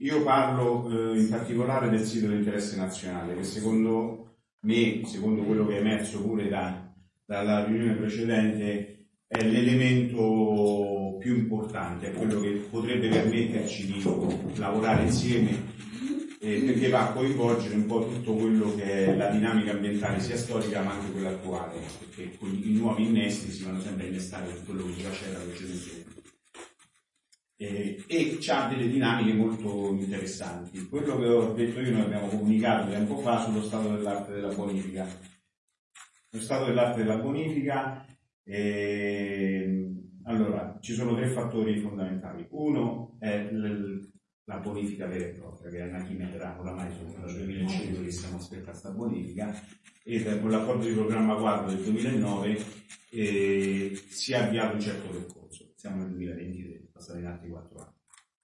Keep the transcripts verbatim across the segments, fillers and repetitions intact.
io parlo eh, in particolare del sito di interesse nazionale, che secondo me, secondo quello che è emerso pure da, dalla riunione precedente, è l'elemento più importante, è quello che potrebbe permetterci di lavorare insieme, eh, perché va a coinvolgere un po' tutto quello che è la dinamica ambientale sia storica ma anche quella attuale, perché con i nuovi innesti si vanno sempre a innestare con quello che già c'era precedentemente. Eh, e c'ha delle dinamiche molto interessanti. Quello che ho detto io, noi abbiamo comunicato tempo fa sullo stato dell'arte della bonifica. Lo stato dell'arte della bonifica, eh, allora, ci sono tre fattori fondamentali. Uno è l- la bonifica vera e propria, che è una chimica, oramai sono dal duemilacinque che stiamo aspettando questa bonifica, e con l'accordo di programma quadro del duemilanove eh, si è avviato un certo percorso. Siamo nel duemilaventitré, passati in altri quattro anni.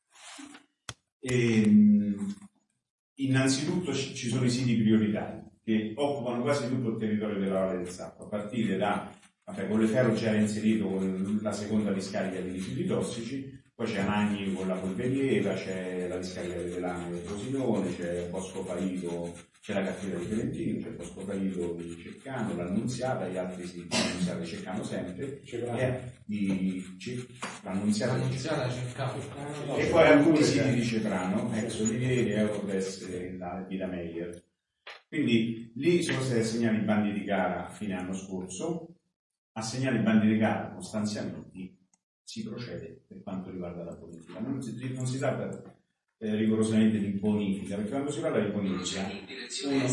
E, innanzitutto ci sono i siti prioritari che occupano quasi tutto il territorio della Valle del Sacco, a partire da, vabbè, Colleferro già era inserito con la seconda discarica di rifiuti tossici, poi c'è Anagni con la Polveriera, c'è la discarica delle Lame del Rosinone, c'è Bosco Palito, c'è la Cattedra di Fiorentino, c'è Bosco Palito di Ceccano, l'Annunziata, gli altri siti, l'Annunziata di Ceccano sempre, e di C- l'Annunziata di Ceccano, e poi alcuni siti di Ceprano, ex Olivieri, Eurodes e la Vita Meyer. Quindi lì sono stati assegnati i bandi di gara a fine anno scorso, assegnati i bandi di gara con stanziamenti, si procede per quanto riguarda la bonifica. Non si, non si tratta eh, rigorosamente di bonifica, perché quando si parla di bonifica, uno,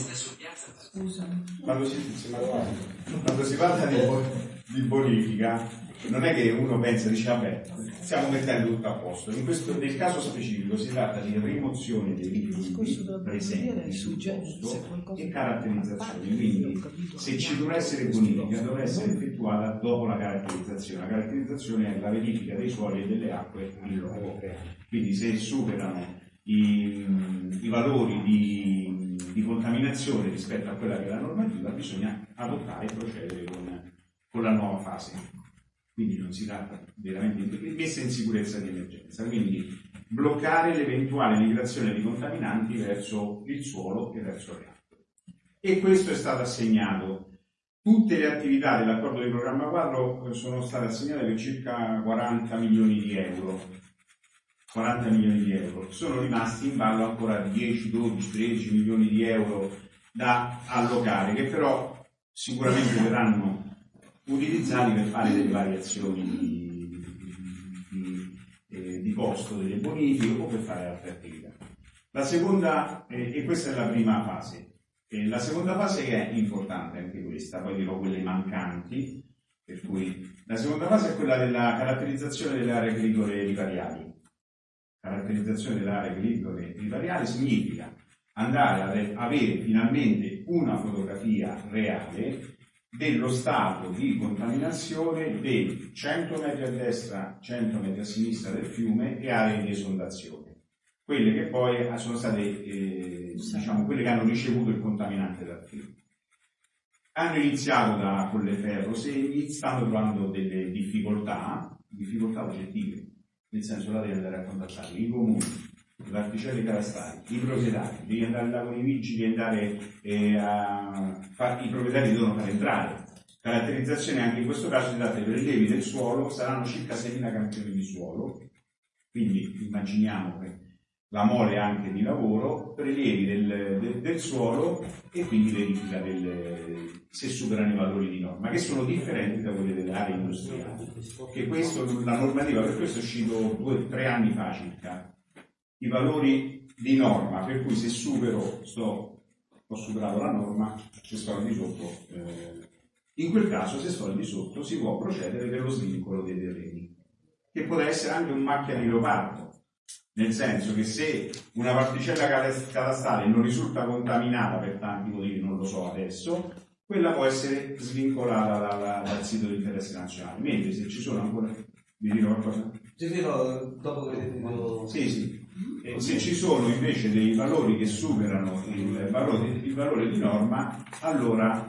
quando, si, quando si parla di, di bonifica, non è che uno pensa e dice vabbè, stiamo mettendo tutto a posto. In questo, nel caso specifico si tratta di rimozione dei rifiuti presenti sul posto e caratterizzazione. Quindi se ci dovrà essere bonifica dovrà essere effettuata dopo la caratterizzazione. La caratterizzazione è la verifica dei suoli e delle acque in loco. Quindi se superano i, i valori di, di contaminazione rispetto a quella che è la normativa, bisogna adottare e procedere con, con la nuova fase. Quindi non si tratta veramente di messa in sicurezza di emergenza, quindi bloccare l'eventuale migrazione di contaminanti verso il suolo e verso le acque. E questo è stato assegnato. Tutte le attività dell'accordo di programma quadro sono state assegnate per circa quaranta milioni di euro. quaranta milioni di euro. Sono rimasti in ballo ancora dieci, dodici, tredici milioni di euro da allocare, che però sicuramente verranno utilizzati per fare delle variazioni di, di, di, di costo delle bonifiche o per fare altre attività. La seconda, eh, e questa è la prima fase, eh, la seconda fase che è importante anche questa, poi dirò quelle mancanti, per cui la seconda fase è quella della caratterizzazione delle aree agricole ripariali. Caratterizzazione delle aree agricole ripariali significa andare a avere finalmente una fotografia reale dello stato di contaminazione dei cento metri a destra, cento metri a sinistra del fiume e aree di esondazione, quelle che poi sono state eh, diciamo quelle che hanno ricevuto il contaminante dal fiume. Hanno iniziato da Colleferro segni, stanno trovando delle difficoltà, difficoltà oggettive, nel senso là devi andare a contattare i comuni, i particelle catastali, i proprietari, devi andare là con i vigili, devi andare eh, a fare, i proprietari devono fare entrare. Caratterizzazione anche in questo caso si tratta di prelievi del suolo, saranno circa seimila campioni di suolo, quindi immaginiamo che la mole anche di lavoro, prelievi del, del, del suolo e quindi verifica del, se superano i valori di norma, che sono differenti da quelli delle aree industriali. Che questo, la normativa per questo è uscito due tre anni fa circa. I valori di norma, per cui se supero, sto, ho superato la norma, se sto al di sotto, eh, in quel caso se sto al di sotto si può procedere per lo svincolo dei terreni, che può essere anche un macchia di leopardo, nel senso che se una particella catastale non risulta contaminata per tanti motivi, non lo so adesso, quella può essere svincolata dalla, dal sito di interesse nazionale, mentre se ci sono ancora... Vi dirò qualcosa? Sì, sì, no, dopo che vedete il... Sì, sì. E se ci sono invece dei valori che superano il valore, il valore di norma, allora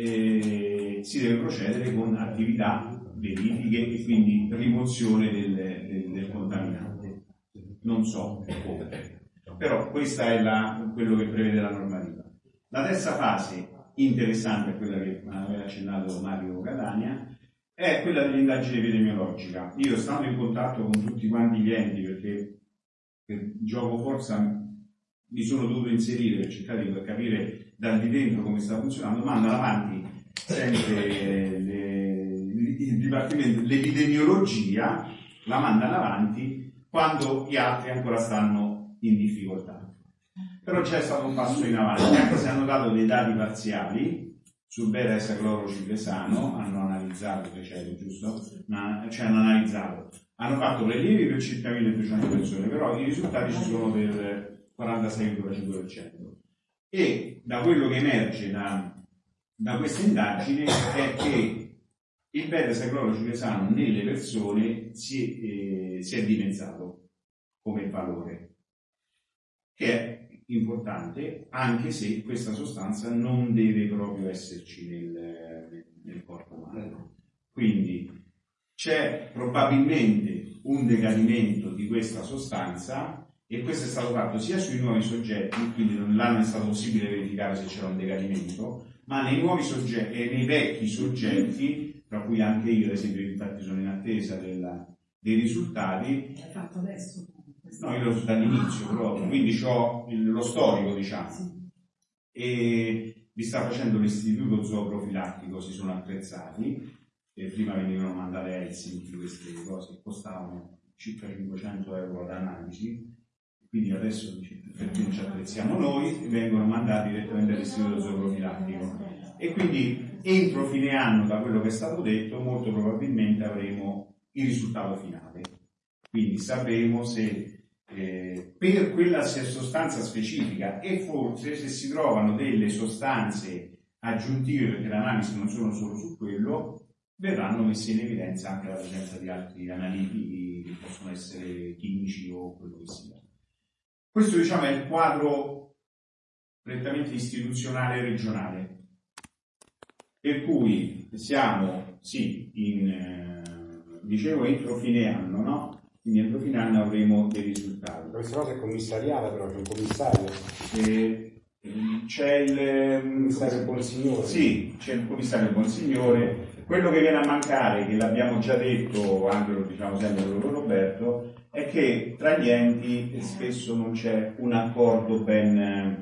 eh, si deve procedere con attività verifiche e quindi rimozione del, del, del contaminante. Non so come. però questa è la, quello che prevede la normativa. La terza fase, interessante, è quella che aveva accennato Mario Catania, è quella dell'indagine epidemiologica. Io, stando in contatto con tutti quanti gli enti, perché per gioco forza mi sono dovuto inserire per cercare di capire da di dentro come sta funzionando, mandano avanti sempre le, il dipartimento, l'epidemiologia la mandano avanti quando gli altri ancora stanno in difficoltà. Però c'è stato un passo in avanti, anche se hanno dato dei dati parziali sul beta-esaclorociclesano, hanno analizzato, che giusto? Cioè hanno analizzato, hanno fatto prelievi per circa milleduecento persone, però i risultati ci sono per quarantasei virgola cinque per cento. E da quello che emerge da, da questa indagine è che il beta-esaclorociclesano nelle persone si è, eh, si è dimezzato come valore, che è importante, anche se questa sostanza non deve proprio esserci nel, nel corpo umano. Quindi c'è probabilmente un decadimento di questa sostanza, e questo è stato fatto sia sui nuovi soggetti, quindi non l'anno è stato possibile verificare se c'era un decadimento, ma nei nuovi soggetti e nei vecchi soggetti, tra cui anche io, ad esempio, infatti sono in attesa della, dei risultati. L'hai fatto adesso? No, io l'ho fatto dall'inizio proprio, quindi ho lo storico, diciamo. Sì. E vi sta facendo l'istituto zooprofilattico, si sono attrezzati, e prima venivano mandate a Helsinki queste cose che costavano circa cinquecento euro ad analisi. Quindi adesso perché non ci attrezziamo noi, vengono mandati direttamente all'istituto zooprofilattico. E quindi entro fine anno, da quello che è stato detto, molto probabilmente avremo il risultato finale. Quindi sapremo se eh, per quella sostanza specifica, e forse se si trovano delle sostanze aggiuntive, perché le analisi non sono solo su quello, verranno messe in evidenza anche la presenza di altri analiti che possono essere chimici o quello che sia. Questo, diciamo, è il quadro prettamente istituzionale e regionale, per cui siamo, sì, in, eh, dicevo, entro fine anno, no? Quindi entro fine anno avremo dei risultati. Questa cosa è commissariata, però c'è un commissario. E, c'è il commissario Bonsignore. Sì, c'è il commissario Bonsignore. Quello che viene a mancare, che l'abbiamo già detto, anche lo diciamo sempre con Roberto, è che tra gli enti spesso non c'è un accordo ben,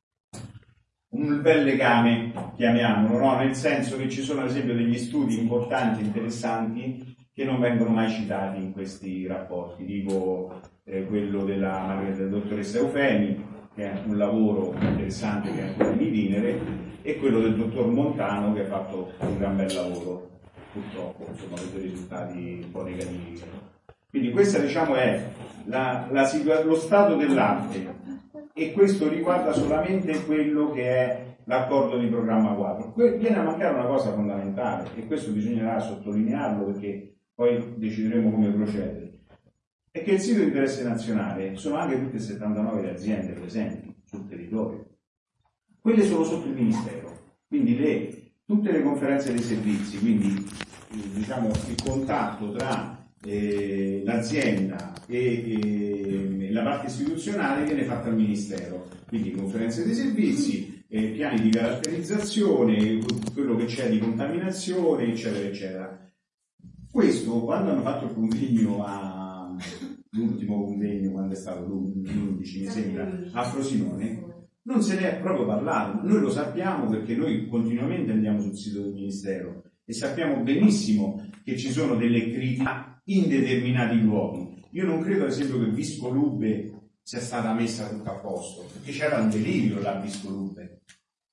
un bel legame, chiamiamolo, no? Nel senso che ci sono ad esempio degli studi importanti, interessanti, che non vengono mai citati in questi rapporti, tipo eh, quello della, della dottoressa Eufemi, che è un lavoro interessante che è ancora in itinere, e quello del dottor Montano, che ha fatto un gran bel lavoro, purtroppo, insomma, con dei risultati un po' negativi. Quindi questa, diciamo, è la, la situa- lo stato dell'arte, e questo riguarda solamente quello che è l'accordo di programma quattro. Que- viene a mancare una cosa fondamentale, e questo bisognerà sottolinearlo perché poi decideremo come procedere, è che il sito di interesse nazionale sono anche tutte settantanove le aziende presenti sul territorio. Quelle sono sotto il Ministero, quindi le, tutte le conferenze dei servizi, quindi eh, diciamo il contatto tra eh, l'azienda e, e la parte istituzionale viene fatto al Ministero, quindi conferenze dei servizi, eh, piani di caratterizzazione, quello che c'è di contaminazione, eccetera, eccetera. Questo, quando hanno fatto il convegno a l'ultimo convegno, quando è stato l'undici mi sembra, a Frosinone, non se ne è proprio parlato. Noi lo sappiamo perché noi continuamente andiamo sul sito del Ministero e sappiamo benissimo che ci sono delle critiche in determinati luoghi. Io non credo, ad esempio, che Viscolube sia stata messa tutta a posto, perché c'era un delirio là a Viscolube.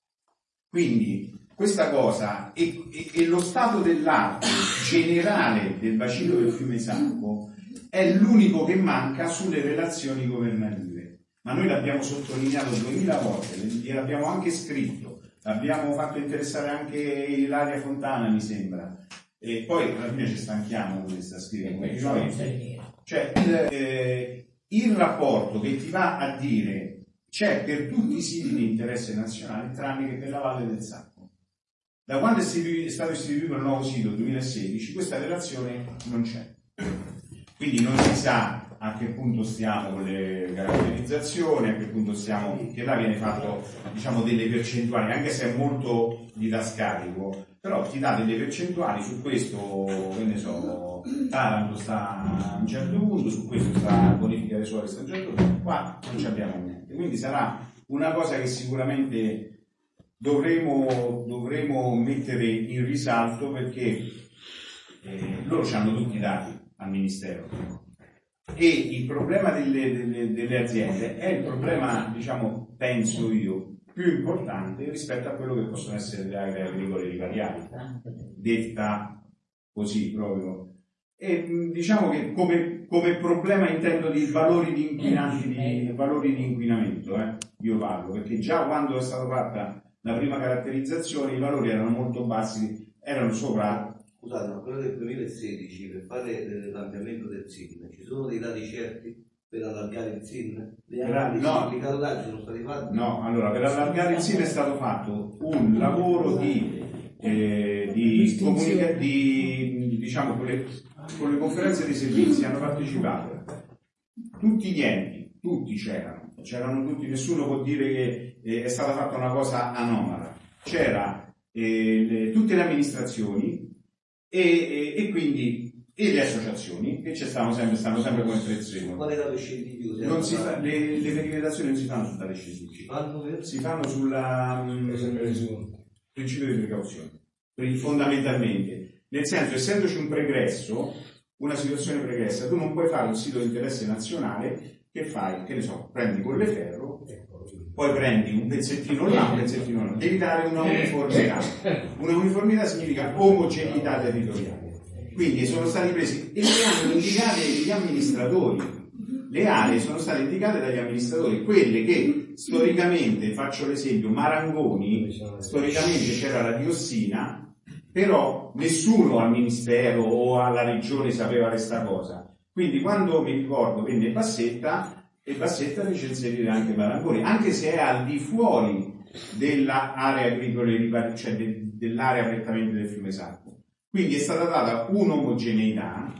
Quindi questa cosa e, e, e lo stato dell'arte generale del bacino del fiume Sacco è l'unico che manca sulle relazioni governative. Ma noi l'abbiamo sottolineato duemila volte, gliel'abbiamo anche scritto, l'abbiamo fatto interessare anche Ilaria Fontana, mi sembra, e poi alla fine ci stanchiamo di questa scrivere. Cioè il, eh, il rapporto che ti va a dire c'è per tutti i siti di interesse nazionale tranne che per la Valle del Sacco. Da quando è, istituito, è stato istituito il nuovo sito duemilasedici questa relazione non c'è, quindi non si sa a che punto stiamo con le caratterizzazioni, a che punto stiamo, che là viene fatto, diciamo, delle percentuali, anche se è molto didascalico, però ti dà delle percentuali su questo, che ne so, Taranto sta a un certo punto, su questo sta bonifica dei suoli sta a un certo punto, qua non ci abbiamo niente. Quindi sarà una cosa che sicuramente dovremo, dovremo mettere in risalto, perché eh, loro hanno tutti i dati al Ministero e il problema delle, delle, delle aziende è il problema, diciamo, penso io, più importante rispetto a quello che possono essere le aree agricole ripariali, detta così proprio. E diciamo che come, come problema intendo di valori di inquinanti, di valori di inquinamento, eh, io parlo, perché già quando è stata fatta la prima caratterizzazione i valori erano molto bassi, erano sopra. Scusate, ma quello del duemilasedici, per fare l'ampliamento del S I N, ci sono dei dati certi per allargare il S I N? Le analisi, no, i carotaggi sono stati fatti? No, allora, per allargare il S I N è stato fatto un lavoro di, eh, di, comunica- di diciamo, con le, con le conferenze dei servizi hanno partecipato tutti gli enti, tutti c'erano, c'erano tutti, nessuno può dire che eh, è stata fatta una cosa anomala, c'era eh, le, tutte le amministrazioni e, e, e quindi e le associazioni che ci stanno sempre, stanno sempre come prezzemolo. Qual è dato scientifico? Non si fa, le, le perimetrazioni non si fanno su dalle scientifiche, si fanno sulla mh, principio di precauzione, fondamentalmente, nel senso, essendoci un pregresso, una situazione pregressa, tu non puoi fare un sito di interesse nazionale, che fai, che ne so, prendi Colleferro, poi prendi un pezzettino là, un pezzettino là, devi dare una uniformità. Una uniformità significa omogeneità territoriale. Quindi sono stati presi e le hanno indicate gli amministratori. Le aree sono state indicate dagli amministratori, quelle che storicamente, faccio l'esempio, Marangoni, storicamente c'era la diossina, però nessuno al ministero o alla regione sapeva questa cosa. Quindi quando mi ricordo venne Bassetta, e Bassetta fece inserire anche Marangoni, anche se è al di fuori dell'area agricola, cioè de, dell'area prettamente del fiume Sacco. Quindi è stata data un'omogeneità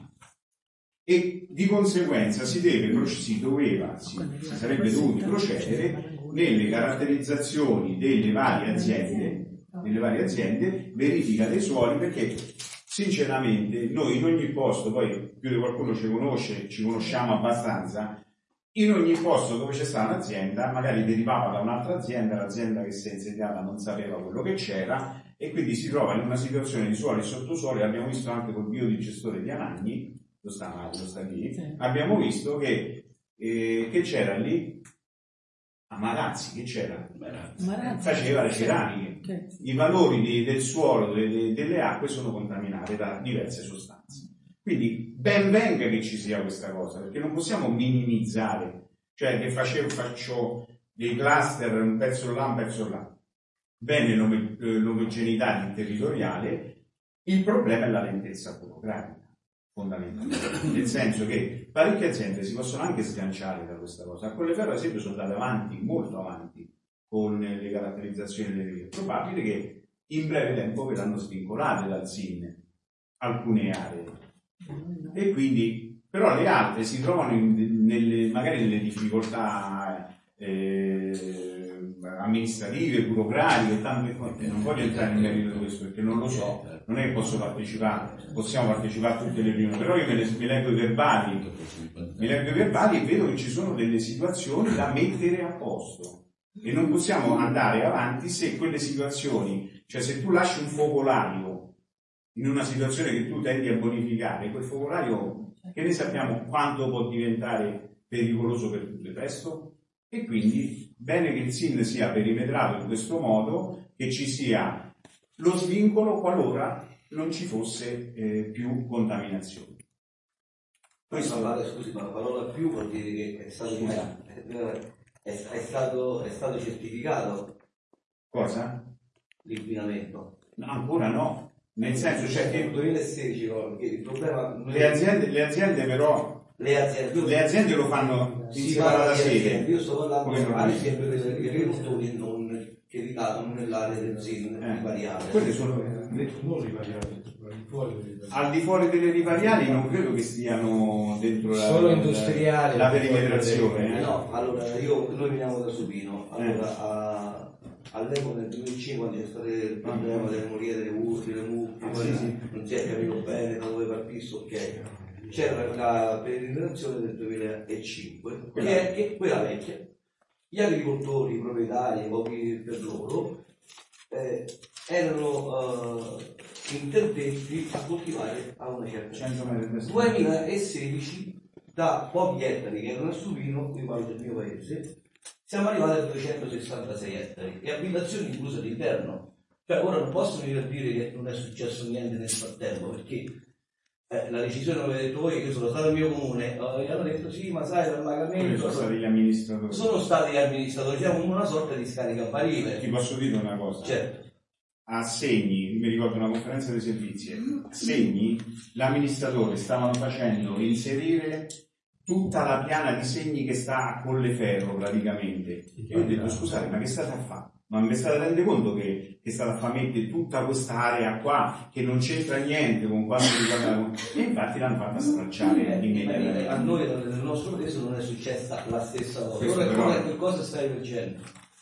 e di conseguenza si deve, si doveva, si, si sarebbe dovuti procedere nelle caratterizzazioni delle varie aziende, delle varie aziende, verifica dei suoli, perché sinceramente noi in ogni posto, poi più di qualcuno ci conosce, ci conosciamo abbastanza, in ogni posto dove c'è stata un'azienda, magari derivava da un'altra azienda, l'azienda che si è insediata non sapeva quello che c'era e quindi si trova in una situazione di suoli e sottosuoli. Abbiamo visto anche col biodigestore di Anagni, lo sta, lo sta lì, sì. Abbiamo visto che, eh, che c'era lì a Marazzi, che c'era? Marazzi. Faceva le ceramiche. I valori di, del suolo, de, delle acque sono contaminate da diverse sostanze. Quindi ben venga che ci sia questa cosa, perché non possiamo minimizzare, cioè che facevo, faccio dei cluster, un pezzo là, un pezzo là. Bene l'omogeneità territoriale, il problema è la lentezza burocratica, fondamentalmente, nel senso che parecchie aziende si possono anche sganciare da questa cosa. A Colleferro, ad esempio, sono andate avanti, molto avanti, con le caratterizzazioni delle vie. È probabile che in breve tempo verranno svincolate dal S I N alcune aree. E quindi, però le altre si trovano in, nelle, magari nelle difficoltà eh, amministrative, burocratiche, tante cose. Non voglio entrare nel merito di questo perché non lo so, non è che posso partecipare, possiamo partecipare a tutte le riunioni, però io me ne, mi leggo i verbali, mi leggo i verbali e vedo che ci sono delle situazioni da mettere a posto e non possiamo andare avanti se quelle situazioni, cioè se tu lasci un focolaio in una situazione che tu tendi a bonificare, quel focolaio, che ne sappiamo quanto può diventare pericoloso per tutto il resto? E quindi bene che il S I N sia perimetrato in questo modo, che ci sia lo svincolo qualora non ci fosse eh, più contaminazione. Questo, ma, scusi, ma la parola più vuol dire che è stato, è, è, è stato, è stato certificato? Cosa? L'inquinamento? No, ancora no. Nel senso, cioè che nel duemilasedici il problema le aziende, le aziende però le aziende, le aziende lo fanno in separata sede. Io sto parlando ad esempio delle agricoltori non che ricadono nell'area del S I N eh. rivariale. Quelle sono non rivariate. al di fuori delle rivariali non credo che stiano dentro la, solo industriali, la, la perimetrazione. Eh? No, allora io, noi veniamo da Supino, allora Eh. a, all'epoca nel duemilacinque quando c'è stato il problema delle morie, delle urti, delle mucche, Ah, poi sì, sì. non si è capito bene da dove partisse, ok. C'era la perimetrazione del duemilacinque, che è che quella vecchia. Gli agricoltori, i proprietari, pochi per loro, eh, erano eh, interdetti a coltivare a una certa cento metri. duemilasedici, da pochi ettari che erano a Supino, qui parlo del mio paese, siamo arrivati a duecentosessantasei ettari e abitazioni incluse all'interno. Cioè ora non posso venire a dire che non è successo niente nel frattempo, perché eh, la decisione l'avete detto voi, che sono stato al mio comune, eh, e hanno detto sì, ma sai, l'allagamento... Sono stati gli amministratori. Sono stati gli amministratori, siamo in una sorta di scarica a barile. Ti posso dire una cosa? Certo. A Segni, mi ricordo una conferenza dei servizi, a Segni l'amministratore stavano facendo inserire tutta la piana di Segni che sta a Colleferro praticamente. Io ho detto scusate, ma che state a fare? Ma mi state rendendo conto che, che state a far mettere tutta questa area qua che non c'entra niente con quanto riguarda... E infatti l'hanno fatta stracciare immediatamente. A noi nel nostro paese non è successa la stessa cosa. Questo Ora però... come che cosa stai facendo?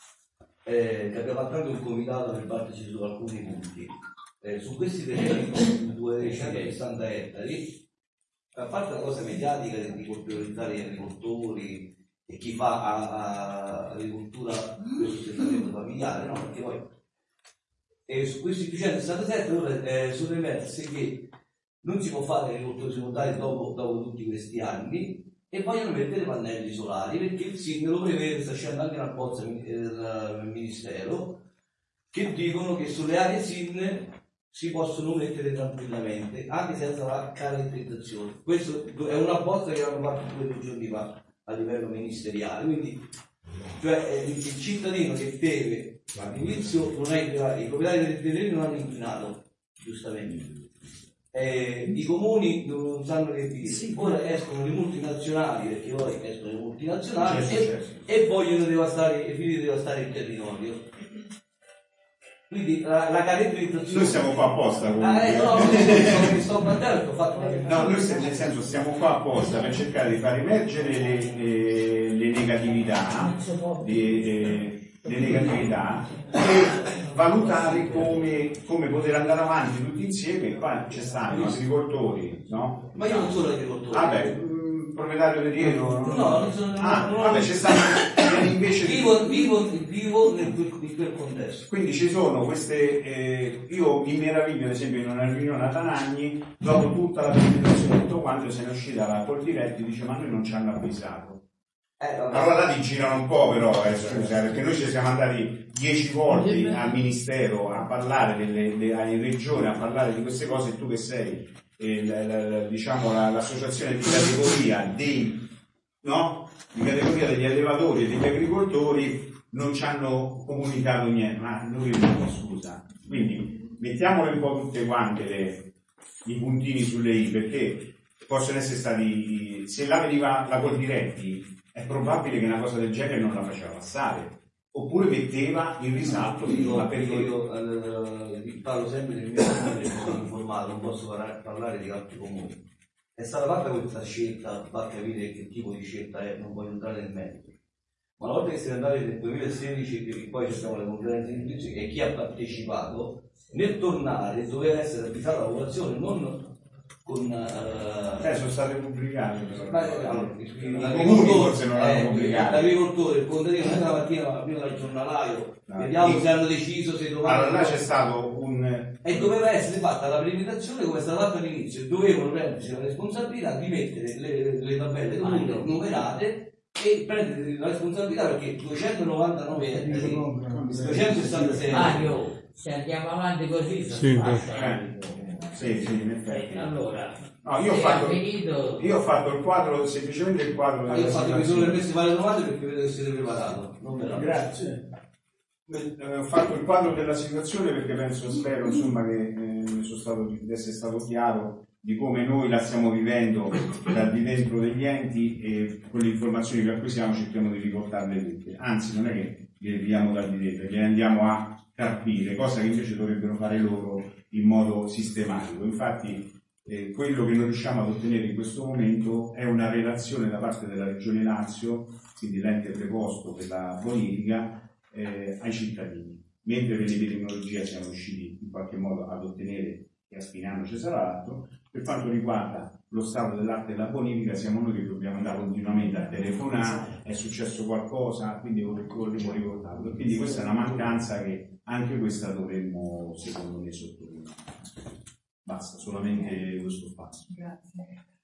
Eh, che abbiamo fatto anche un comitato per batterci su alcuni punti. Eh, su questi terreni con duecentosessanta ettari, a parte la cosa mediatica di colpevolizzare gli agricoltori e chi fa a, a, agricoltura per sostentamento familiare, no? Perché poi eh, su questi duecentosessantasette ora eh, sono emerse che non si può fare agricoltura secondaria dopo, dopo tutti questi anni e vogliono mettere pannelli solari perché il S I N lo prevede, sta scendendo anche una bozza del Ministero, che dicono che sulle aree S I N si possono mettere tranquillamente anche senza la caratterizzazione. Questa è una bozza che hanno fatto due o tre giorni fa a livello ministeriale, quindi cioè il, il cittadino che deve all'inizio non è i proprietari del terreno non hanno inquinato giustamente. Eh, i comuni non sanno che dire, sì, ora escono le multinazionali perché ora escono le multinazionali certo, e, certo. e vogliono devastare, e finire di devastare il territorio. Quindi la, la caratterizzazione. Noi siamo qua apposta comunque. Ah, eh, no, no, mi sto battendo, ho fatto una... No, noi nel senso stiamo qua apposta per cercare di far emergere le, le, le negatività, le, le, le negatività e valutare come, come poter andare avanti tutti insieme. Qua ci stanno agricoltori, no? Ma io non sono agricoltore. Vabbè, mh, proprietario terriero. No, non sono. Ah, non, vabbè, ci stanno invece. Vivo, vivo, vivo nel, in quel contesto. Quindi ci sono queste, eh, io mi meraviglio ad esempio in una riunione a Tanagni, dopo tutta la presentazione, tutto quanto se ne è uscita la Coldiretti dice ma noi non ci hanno avvisato. Eh, allora là ti girano un po' però, eh, scusa, perché noi ci siamo andati dieci volte al Ministero a parlare, delle, de, alle regioni a parlare di queste cose e tu che sei, eh, la, la, la, diciamo la, l'associazione di categoria dei, no? Di categoria degli allevatori e degli agricoltori non ci hanno comunicato niente, ma noi no, scusa. Quindi mettiamole un po' tutte quante le, i puntini sulle i, perché possono essere stati, se là veniva la Coldiretti, è probabile che una cosa del genere non la faceva passare, oppure metteva in risalto io, la perché io eh, parlo sempre del mio comune che sono informato, non posso parlare, parlare di altri comuni. È stata fatta questa scelta, fa capire che tipo di scelta è, non voglio entrare nel merito. Ma una volta che siamo andati nel duemilasedici, che poi ci sono le conferenze di giudizio e chi ha partecipato, nel tornare doveva essere avvisata la popolazione, non con... Uh, eh, sono state pubblicate. I comuni forse non l'hanno eh, pubblicate. L'agricoltore, il contadino, la mattina prima dal giornalaio, no, vediamo sì. Se hanno deciso se domani... Allora là c'è stato un... E doveva essere fatta la presentazione come è stata fatta all'inizio, dovevano prendersi la responsabilità di mettere le, le tabelle ah, no. numerate e prendere la responsabilità perché duecentonovantanove ettari, duecentosessantasei Mario, se andiamo avanti così sì, eh, sì, sì, in effetti. Allora, no, io, ho fatto, finito... io ho fatto il quadro, semplicemente il quadro ah, io ho fatto, mi sono permesso di fare le domande perché vedo che siete preparato. Non me la grazie. Ho fatto il quadro della situazione perché penso, spero insomma che eh, sono stato, di essere stato chiaro di come noi la stiamo vivendo da di dentro degli enti e quelle informazioni che acquisiamo cerchiamo di riportarle tutte, anzi non è che le viviamo da di dentro, le andiamo a carpire, cosa che invece dovrebbero fare loro in modo sistematico. Infatti eh, quello che non riusciamo ad ottenere in questo momento è una relazione da parte della Regione Lazio, quindi l'ente preposto per la bonifica, eh, ai cittadini, mentre per l'epidemiologia siamo riusciti in qualche modo ad ottenere che a Spinano ci sarà l'atto. Per quanto riguarda lo stato dell'arte della bonifica siamo noi che dobbiamo andare continuamente a telefonare, è successo qualcosa, quindi volevo ricordarlo. Quindi questa è una mancanza che anche questa dovremmo secondo me sottolineare. Basta, solamente questo passo. Grazie.